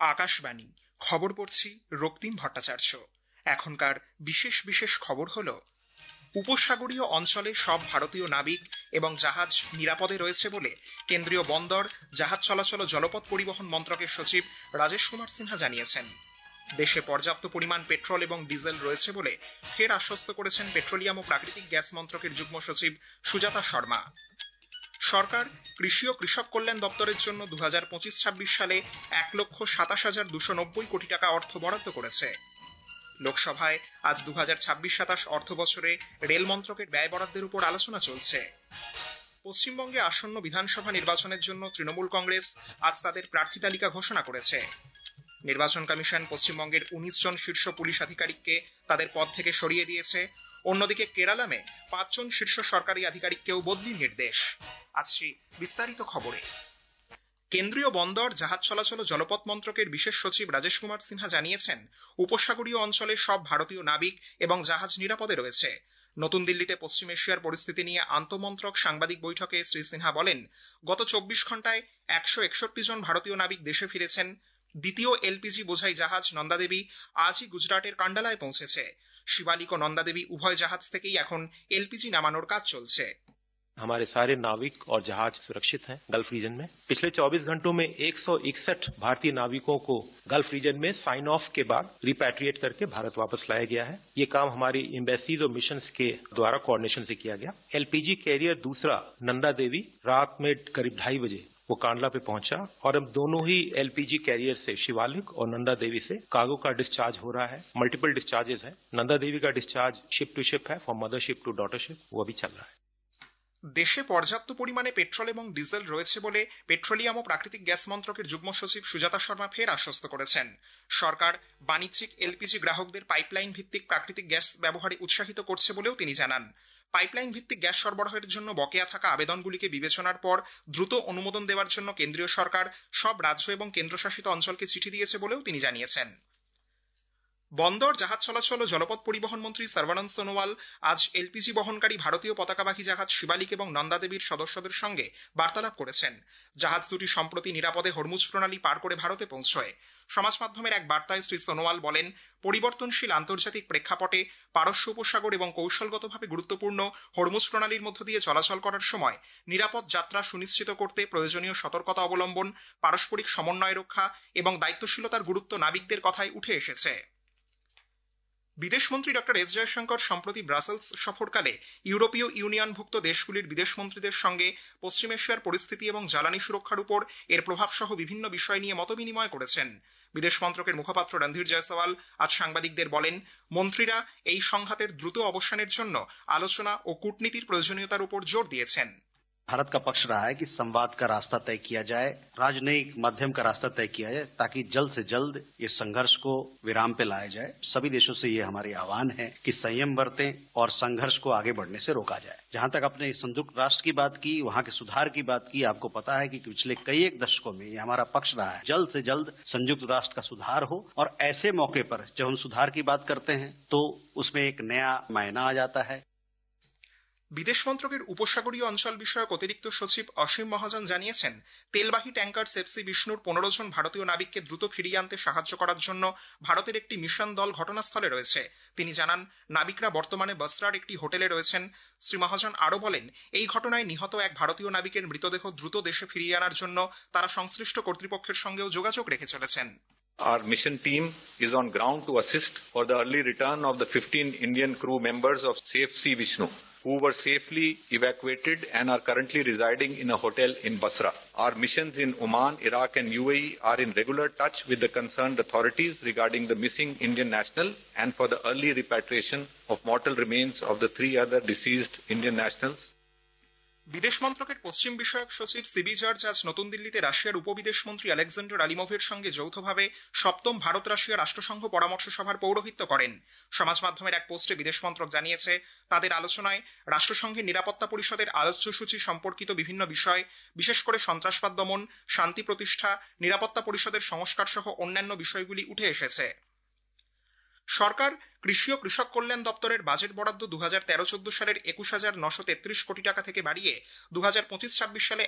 আকাশবাণী খবর পড়ছি রক্তিম ভট্টাচার্য। এখনকার বিশেষ বিশেষ খবর হলো, উপসাগরীয় অঞ্চলে সব ভারতীয় নাবিক এবং জাহাজ নিরাপদে রয়েছে বলে কেন্দ্রীয় বন্দর, জাহাজ চলাচল ও জলপথ পরিবহন মন্ত্রকের সচিব রাজেশ কুমার সিনহা জানিয়েছেন। দেশে পর্যাপ্ত পরিমাণ পেট্রোল এবং ডিজেল রয়েছে বলে ফের আশ্বস্ত করেছেন পেট্রোলিয়াম ও প্রাকৃতিক গ্যাস মন্ত্রকের যুগ্ম সচিব সুজাতা শর্মা। সরকার কৃষি ও কৃষক কল্যাণ দপ্তরের জন্য 2025-26 সালে 1,27,290 কোটি টাকা অর্থ বরাদ্দ করেছে। লোকসভায় আজ 2026-27 অর্থ বছরে রেল মন্ত্রকের ব্যয় বরাদ্দের উপর আলোচনা চলছে। পশ্চিমবঙ্গে আসন্ন বিধানসভা নির্বাচনের জন্য তৃণমূল কংগ্রেস আজ তাদের প্রার্থী তালিকা ঘোষণা করেছে। নির্বাচন কমিশন পশ্চিমবঙ্গের 19 জন শীর্ষ পুলিশ আধিকারিককে তাদের পদ থেকে সরিয়ে দিয়েছে। অন্যদিকে কেরালামে 5 জন শীর্ষ সরকারি আধিকারিককেও বদলির নির্দেশ। আসছি বিস্তারিত খবরে। কেন্দ্রীয় বন্দর, জাহাজ চলাচল ও জলপথ মন্ত্রকের বিশেষ সচিব রাজেশ কুমার সিনহা জানিয়েছেন, উপসাগরীয় অঞ্চলে সব ভারতীয় নাবিক এবং জাহাজ নিরাপদে রয়েছে। নতুন দিল্লিতে পশ্চিম এশিয়ার পরিস্থিতি নিয়ে আন্তঃমন্ত্রক সাংবাদিক বৈঠকে শ্রী সিনহা বলেন, গত 24 ঘন্টায় 161 জন ভারতীয় নাবিক দেশে ফিরেছেন। দ্বিতীয় এলপিজি বোঝাই জাহাজ নন্দাদেবী আজই গুজরাটের কান্ডালায় পৌঁছেছে। শিবালিক ও নন্দাদেবী উভয় জাহাজ থেকেই এখন এলপিজি নামানোর কাজ চলছে। हमारे सारे नाविक और जहाज सुरक्षित हैं गल्फ रीजन में। पिछले 24 घंटों में 161 भारतीय नाविकों को गल्फ रीजन में साइन ऑफ के बाद रिपैट्रिएट करके भारत वापस लाया गया है। ये काम हमारी एम्बेसीज और मिशंस के द्वारा कोऑर्डिनेशन से किया गया। एलपीजी कैरियर दूसरा नंदा देवी रात में करीब 2:30 बजे वो कांडला पे पहुंचा और अब दोनों ही एलपीजी कैरियर से शिवालिक और नंदा देवी से कार्गो का डिस्चार्ज हो रहा है। मल्टीपल डिस्चार्जेस है। नंदा देवी का डिस्चार्ज शिप टू शिप है, फ्रॉम मदरशिप टू डॉटरशिप, वो अभी चल रहा है। দেশে পর্যাপ্ত পরিমাণে পেট্রোল এবং ডিজেল রয়েছে বলে পেট্রোলিয়াম ও প্রাকৃতিক গ্যাস মন্ত্রকের যুগ্ম সচিব সুজাতা শর্মা ফের আশ্বস্ত করেছেন। সরকার বাণিজ্যিক এলপিজি গ্রাহকদের পাইপলাইন ভিত্তিক প্রাকৃতিক গ্যাস ব্যবহারে উৎসাহিত করছে বলেও তিনি জানান। পাইপলাইন ভিত্তিক গ্যাস সরবরাহের জন্য বকেয়া থাকা আবেদনগুলিকে বিবেচনার পর দ্রুত অনুমোদন দেওয়ার জন্য কেন্দ্রীয় সরকার সব রাজ্য এবং কেন্দ্রশাসিত অঞ্চলকে চিঠি দিয়েছে বলেও তিনি জানিয়েছেন। বন্দর, জাহাজ চলাচল ও জলপথ পরিবহন মন্ত্রী সর্বানন্দ সোনোয়াল আজ এলপিজি বহনকারী ভারতীয় পতাকাবাহী জাহাজ শিবালিক এবং নন্দাদেবীর সদস্যদের সঙ্গে বার্তালাপ করেছেন। জাহাজ দুটি সম্প্রতি নিরাপদে হরমুজ প্রণালী পার করে ভারতে পৌঁছয়। সমাজ মাধ্যমের এক বার্তায় শ্রী সোনোয়াল বলেন, পরিবর্তনশীল আন্তর্জাতিক প্রেক্ষাপটে পারস্য উপসাগর এবং কৌশলগতভাবে গুরুত্বপূর্ণ হরমুজ প্রণালীর মধ্য দিয়ে চলাচল করার সময় নিরাপদ যাত্রা সুনিশ্চিত করতে প্রয়োজনীয় সতর্কতা অবলম্বন, পারস্পরিক সমন্বয় রক্ষা এবং দায়িত্বশীলতার গুরুত্ব নাবিকদের কথায় উঠে এসেছে। বিদেশমন্ত্রী ডক্টর এস জয়শঙ্কর সম্প্রতি ব্রাসেলস সফরকালে ইউরোপীয় ইউনিয়নভুক্ত দেশগুলির বিদেশমন্ত্রীদের সঙ্গে পশ্চিম এশিয়ার পরিস্থিতি এবং জ্বালানি সুরক্ষার উপর এর প্রভাব সহ বিভিন্ন বিষয় নিয়ে মতবিনিময় করেছেন। বিদেশ মন্ত্রকের মুখপাত্র রণধীর জয়সওয়াল আজ সাংবাদিকদের বলেন, মন্ত্রীরা এই সংঘাতের দ্রুত অবসানের জন্য আলোচনা ও কূটনীতির প্রয়োজনীয়তার উপর জোর দিয়েছেন। भारत का पक्ष रहा है कि संवाद का रास्ता तय किया जाए, राजनयिक माध्यम का रास्ता तय किया जाए, ताकि जल्द से जल्द इस संघर्ष को विराम पे लाया जाए। सभी देशों से ये हमारी आह्वान है कि संयम बरतें और संघर्ष को आगे बढ़ने से रोका जाए। जहां तक अपने संयुक्त राष्ट्र की बात की, वहां के सुधार की बात की, आपको पता है कि पिछले कई एक दशकों में ये हमारा पक्ष रहा है जल्द से जल्द संयुक्त राष्ट्र का सुधार हो। और ऐसे मौके पर जब हम सुधार की बात करते हैं तो उसमें एक नया मायना आ जाता है। বিদেশ মন্ত্রকের উপসাগরীয় অঞ্চল বিষয়ক অতিরিক্ত সচিব অসীম মহাজন জানিয়েছেন, তেলবাহী ট্যাঙ্কার সেপসি বিষ্ণুর 15 জন ভারতীয় নাবিককে দ্রুত ফিরিয়ে আনতে সাহায্য করার জন্য ভারতের একটি মিশন দল ঘটনাস্থলে রয়েছে। তিনি জানান, নাবিকরা বর্তমানে বসরার একটি হোটেলে রয়েছেন। শ্রী মহাজন আরও বলেন, এই ঘটনায় নিহত এক ভারতীয় নাবিকের মৃতদেহ দ্রুত দেশে ফিরিয়ে আনার জন্য তারা সংশ্লিষ্ট কর্তৃপক্ষের সঙ্গেও যোগাযোগ রেখে চলেছেন। Our mission team is on ground to assist for the early return of the 15 Indian crew members of Safe Sea Vishnu, who were safely evacuated and are currently residing in a hotel in Basra. Our missions in Oman, Iraq and UAE are in regular touch with the concerned authorities regarding the missing Indian national and for the early repatriation of mortal remains of the 3 other deceased Indian nationals. বিদেশ মন্ত্রকের পশ্চিম বিষয়ক সচিব CB George আজ নতুন দিল্লিতে রাশিয়ার উপবিদেশমন্ত্রী Alexander আলিমোভের সঙ্গে যৌথভাবে 7ম ভারত রাশিয়া রাষ্ট্রসংঘ পরামর্শ সভার পৌরোহিত্য করেন। সমাজ মাধ্যমের এক পোস্টে বিদেশ মন্ত্রক জানিয়েছে, তাদের আলোচনায় রাষ্ট্রসংঘের নিরাপত্তা পরিষদের আলোচ্যসূচি সম্পর্কিত বিভিন্ন বিষয়, বিশেষ করে সন্ত্রাসবাদ দমন, শান্তি প্রতিষ্ঠা, নিরাপত্তা পরিষদের সংস্কার সহ অন্যান্য বিষয়গুলি উঠে এসেছে। সরকার কৃষি ও কৃষক কল্যাণ দপ্তরের বাজেট বরাদ্দ 2013-14 সালের 21,933 কোটি টাকা থেকে বাড়িয়ে 2025-26 সালে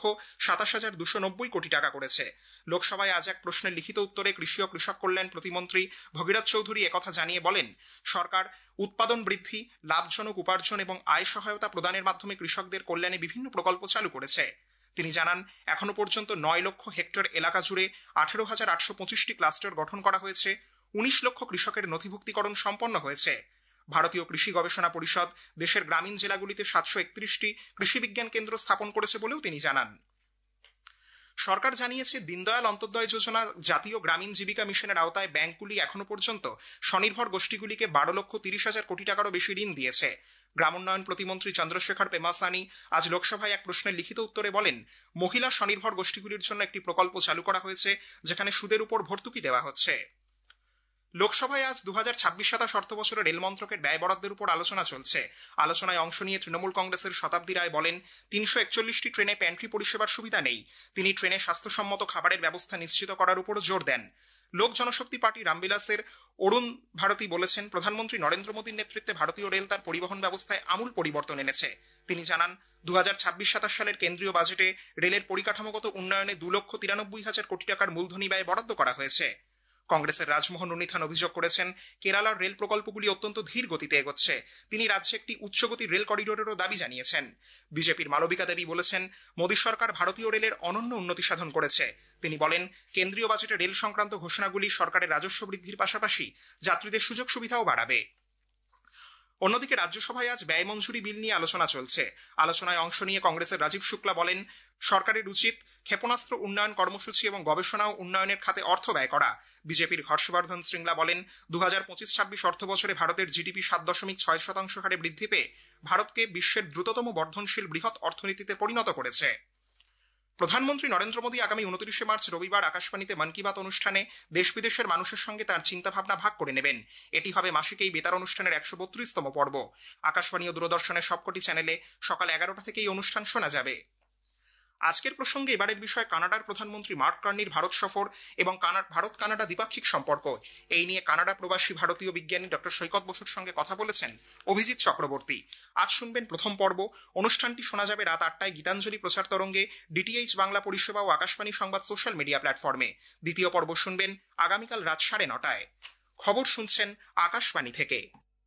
1,27,290 কোটি টাকা করেছে। লোকসভায় আজ এক প্রশ্নের লিখিত উত্তরে কৃষি ও কৃষক কল্যাণ প্রতিমন্ত্রী ভগীরথ চৌধুরী একথা জানিয়ে বলেন, সরকার উৎপাদন বৃদ্ধি, লাভজনক উপার্জন এবং আয় সহায়তা প্রদানের মাধ্যমে কৃষকদের কল্যাণে বিভিন্ন প্রকল্প চালু করেছে। তিনি জানান, এখনো পর্যন্ত 9 লক্ষ হেক্টর এলাকা জুড়ে 18,825টি ক্লাস্টার গঠন করা হয়েছে, 19 লক্ষ কৃষকের নথিভুক্তিকরণ সম্পন্ন হয়েছে। ভারতীয় কৃষি গবেষণা পরিষদ দেশের গ্রামীণ জেলাগুলিতে 731টি কৃষি বিজ্ঞান কেন্দ্র স্থাপন করেছে বলেও তিনি জানান। সরকার জানিয়েছে, দীনদয়াল অন্তোদয় যোজনা জাতীয় গ্রামীণ জীবিকা মিশনের আওতায় ব্যাংকগুলি এখনো পর্যন্ত স্বনির্ভর গোষ্ঠীগুলিকে 12,30,000 কোটি টাকারও বেশি ঋণ দিয়েছে। গ্রামোন্নয়ন প্রতিমন্ত্রী চন্দ্রশেখর পেমাসানি আজ লোকসভায় এক প্রশ্নের লিখিত উত্তরে বলেন, মহিলা স্বনির্ভর গোষ্ঠীগুলির জন্য একটি প্রকল্প চালু করা হয়েছে, যেখানে সুদের উপর ভর্তুকি দেওয়া হচ্ছে। লোকসভায় আজ 2026-27 অর্থবছরের রেল মন্ত্রকের ব্যয় বরাদ্দের উপর আলোচনা চলছে। আলোচনায় অংশ নিয়ে তৃণমূল কংগ্রেসের শতাব্দী রায় বলেন, 341টি ট্রেনে প্যান্ট্রি পরিষেবার সুবিধা নেই। তিনি ট্রেনে স্বাস্থ্যসম্মত খাবারের ব্যবস্থা নিশ্চিত করার উপরও জোর দেন। লোক জনশক্তি পার্টি রামবিলাসের অরুণ ভারতী বলেছেন, প্রধানমন্ত্রী নরেন্দ্র মোদীর নেতৃত্বে ভারতীয় রেল তার পরিবহন ব্যবস্থায় আমূল পরিবর্তন এনেছে। তিনি জানান, 2026-27 সালের কেন্দ্রীয় বাজেটে রেলের পরিকাঠামোগত উন্নয়নে 2,93,000 কোটি টাকার মূলধনী ব্যয় বরাদ্দ করা হয়েছে। কংগ্রেসের রাজমোহন উন্নিথান অভিযোগ করেছেন, কেরালার রেল প্রকল্পগুলি অত্যন্ত ধীর গতিতে এগোচ্ছে। তিনি রাজ্যে একটি উচ্চগতির রেল করিডোরেরও দাবি জানিয়েছেন। বিজেপির মালবিকা দেবী বলেছেন, মোদী সরকার ভারতীয় রেলের অনন্য উন্নতি সাধন করেছে। তিনি বলেন, কেন্দ্রীয় বাজেটে রেল সংক্রান্ত ঘোষণাগুলি সরকারের রাজস্ব বৃদ্ধির পাশাপাশি যাত্রীদের সুযোগ সুবিধাও বাড়াবে। অন্যদিকে রাজ্যসভায় আজ ব্যয় মঞ্জুরি বিল নিয়ে আলোচনা চলছে। আলোচনায় অংশ নিয়ে কংগ্রেসের রাজীব শুক্লা বলেন, সরকারের উচিত ক্ষেপণাস্ত্র উন্নয়ন কর্মসূচি এবং গবেষণা ও উন্নয়নের খাতে অর্থ ব্যয় করা। বিজেপির হর্ষবর্ধন শ্রীংলা বলেন, 2025-26 অর্থবছরে ভারতের জিডিপি 7.6% হারে বৃদ্ধি পেয়ে ভারতকে বিশ্বের দ্রুততম বর্ধনশীল বৃহৎ অর্থনীতিতে পরিণত করেছে। প্রধানমন্ত্রী নরেন্দ্র মোদী আগামী 29 মার্চ রবিবার আকাশবাণীতে মন কি বাত অনুষ্ঠানে দেশ বিদেশের মানুষের সঙ্গে তার চিন্তাভাবনা ভাগ করে নেবেন। এটি হবে মাসিক এই বেতার অনুষ্ঠানের 132তম পর্ব। আকাশবাণী ও দূরদর্শনের সবকটি চ্যানেলে সকাল 11টা থেকে এই অনুষ্ঠান শোনা যাবে। আজকের প্রসঙ্গে এবারের বিষয় কানাডার প্রধানমন্ত্রী মার্ক কার্নির ভারত সফর এবং ভারত কানাডা দ্বিপাক্ষিক সম্পর্ক। এই নিয়ে কানাডা প্রবাসী ভারতীয় বিজ্ঞানী ডক্টর সৈকত বসুর সঙ্গে কথা বলেছেন অভিজিৎ চক্রবর্তী। আজ শুনবেন প্রথম পর্ব। অনুষ্ঠানটি শোনা যাবে রাত 8টায় গীতাঞ্জলি প্রচার তরঙ্গে, ডিটিএইচ বাংলা পরিষেবা ও আকাশবাণী সংবাদ সোশ্যাল মিডিয়া প্ল্যাটফর্মে। দ্বিতীয় পর্ব শুনবেন আগামীকাল রাত 9:30টায়। খবর শুনছেন আকাশবাণী থেকে।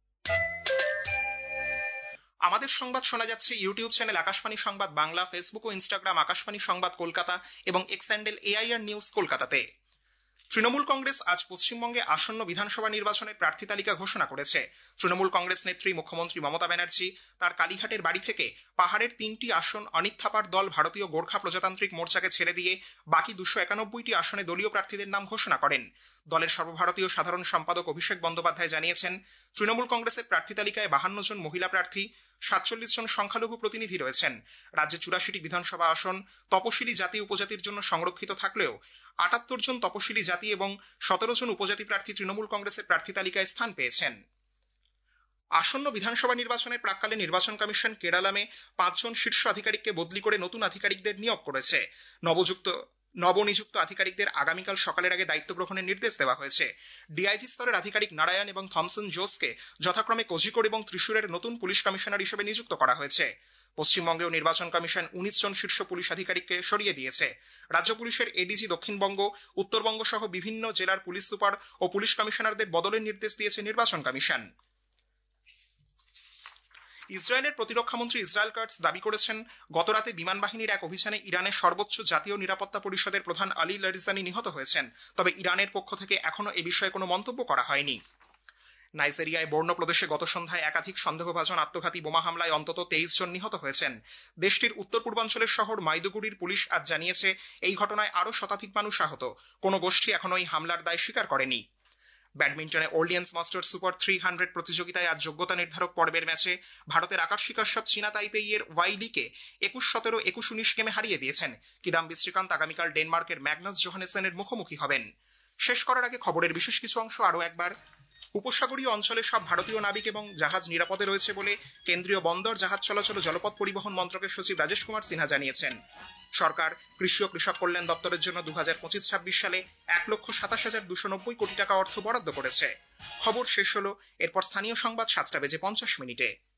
আমাদের সংবাদ শোনা যাচ্ছে ইউটিউব চ্যানেল আকাশবাণী সংবাদ বাংলা, ফেসবুক ও ইনস্টাগ্রাম আকাশবাণী সংবাদ কলকাতা এবং এক্স হ্যান্ডেল AIR নিউজ কলকাতাতে। তৃণমূল কংগ্রেস আজ পশ্চিমবঙ্গে আসন্ন বিধানসভা নির্বাচনের প্রার্থী তালিকা ঘোষণা করেছে। তৃণমূল কংগ্রেস নেত্রী মুখ্যমন্ত্রী মমতা ব্যানার্জি তার কালীঘাটের বাড়ি থেকে পাহাড়ের 3টি আসন অনিক থাপার দল ভারতীয় গোর্খা প্রজাতান্ত্রিক মোর্চাকে ছেড়ে দিয়ে বাকি 291টি আসনে দলীয় প্রার্থীদের নাম ঘোষণা করেন। দলের সর্বভারতীয় সাধারণ সম্পাদক অভিষেক বন্দ্যোপাধ্যায় জানিয়েছেন, তৃণমূল কংগ্রেসের প্রার্থী তালিকায় 52 জন মহিলা প্রার্থী, 47 জন সংখ্যালঘু প্রতিনিধি রয়েছেন। রাজ্যে 84টি বিধানসভা আসন তপশিলি জাতি উপজাতির জন্য সংরক্ষিত থাকলেও 78 জন তপশিলি জাতি এবং 17 জন উপজাতি প্রার্থী তৃণমূল কংগ্রেসের প্রার্থী তালিকায় স্থান পেয়েছেন। আসন্ন বিধানসভা নির্বাচনের প্রাক্কালে নির্বাচন কমিশন কেরালামে 5 জন শীর্ষ আধিকারিককে বদলি করে নতুন আধিকারিকদের নিয়োগ করেছে। নবনিযুক্ত আধিকারিকদের আগামীকাল সকালের আগে দায়িত্ব গ্রহণের নির্দেশ দেওয়া হয়েছে। ডিআইজি স্তরের আধিকারিক নারায়ণ এবং থমসন জোসকে যথাক্রমে কোঝিকোড এবং ত্রিশূরের নতুন পুলিশ কমিশনার হিসেবে নিযুক্ত করা হয়েছে। পশ্চিমবঙ্গেও নির্বাচন কমিশন 19 জন শীর্ষ পুলিশ আধিকারিককে সরিয়ে দিয়েছে। রাজ্য পুলিশের এডিজি দক্ষিণবঙ্গ, উত্তরবঙ্গ সহ বিভিন্ন জেলার পুলিশ সুপার ও পুলিশ কমিশনারদের বদলের নির্দেশ দিয়েছে নির্বাচন কমিশন। ইসরায়েলের প্রতিরক্ষামন্ত্রী ইসরায়েল কাটস দাবি করেছেন, গতরাতে বিমান বাহিনীর এক অভিযানে ইরানের সর্বোচ্চ জাতীয় নিরাপত্তা পরিষদের প্রধান আলী লারিজানি নিহত হয়েছেন। তবে ইরানের পক্ষ থেকে এখনো এ বিষয়ে কোনো মন্তব্য করা হয়নি। নাইজেরিয়ায় বর্নো প্রদেশে গত সন্ধ্যায় একাধিক সন্দেহভাজন আত্মঘাতী বোমা হামলায় অন্তত 23 জন নিহত হয়েছেন। দেশটির উত্তর পূর্বাঞ্চলের শহর মাইদুগুড়ির পুলিশ আজ জানিয়েছে, এই ঘটনায় আরও শতাধিক মানুষ আহত। কোনো গোষ্ঠী এখনো এই হামলার দায় স্বীকার করেনি। ব্যাডমিন্টনে ওর্লিয়েন্স মাস্টার্স সুপার 300 প্রতিযোগিতায় আজ যোগ্যতা নির্ধারক পর্বের ম্যাচে ভারতের আকাশী কাশ্যপ চীনা তাইপেইয়ের ওয়াই লিকে 21-17, 21-19 গেমে হারিয়ে দিয়েছেন। কিদাম্বি শ্রীকান্ত আগামীকাল ডেনমার্কের ম্যাগনাস জোহানেসেনের মুখোমুখি হবেন। শেষ করার আগে খবরের বিশেষ কিছু অংশ আরও একবার। উপসাগরীয় অঞ্চলে সব ভারতীয় নাবিক এবং জাহাজ নিরাপদে রয়েছে বলে কেন্দ্রীয় বন্দর, জাহাজ চলাচল ও জলপথ পরিবহন মন্ত্রকের সচিব রাজেশ কুমার সিনহা জানিয়েছেন। সরকার কৃষি ও কৃষক কল্যাণ দপ্তরের জন্য 2025-26 সালে 1,27,290 কোটি টাকা অর্থ বরাদ্দ করেছে। খবর শেষ হলো, এরপর স্থানীয় সংবাদ 7:50 মিনিটে।